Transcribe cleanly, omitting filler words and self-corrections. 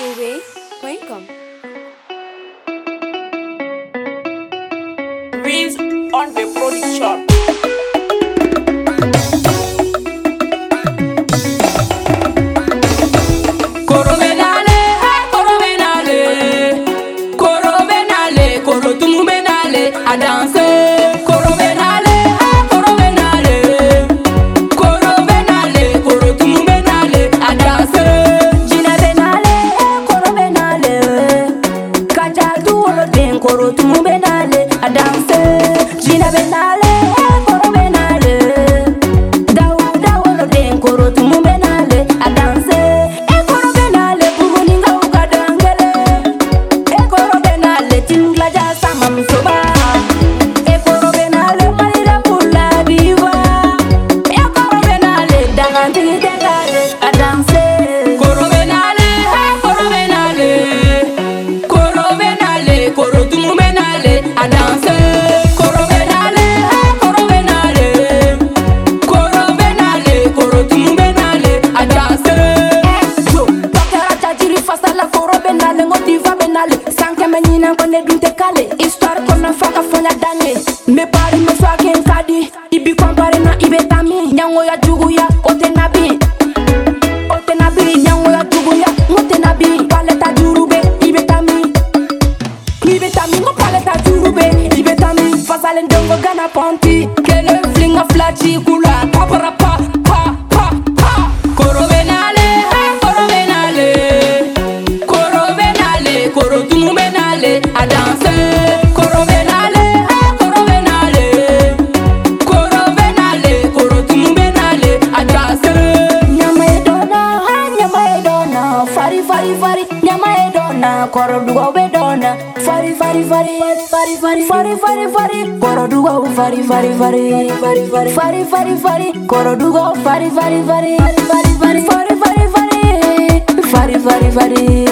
Welcome. Reels on the production. A danser, coro venale, coro venale, coro venale, coro tu venale, a danser. Gina venale, coro venale, kaja tu lo den coro tu venale, a danser. Gina venale, coro venale, dau lo den coro tu venale, a danser. E coro venale, bubuninga uga dangele, e coro venale, tingla ja sama misoba. Histoire qu'on a fait à fond la d'année. Me pari me soit qu'un kadi. Ibi compare na ibetami. Nyango ya jugu ya otenabi. Otenabi nyango ya jugu ya otenabi. Paleta jurube ibetami. Ibetami ngo paleta jurube ibetami. Fasalen dongo gana ponti. Kele flinga flachi kula. Papara pa pa pa pa. Coro venale, coro venale. Coro venale, coro tu venale. A danser. Coro venale, coro venale. Coro venale, coro tu venale. A danser. Nyama edona, fari fari fari. Nyama edona, coro duwa bedona. Fari fari fari, fari fari fari fari fari. Coro duwa fari fari fari, fari fari fari fari fari. Coro duwa fari fari fari, fari fari fari fari fari. Fari fari fari.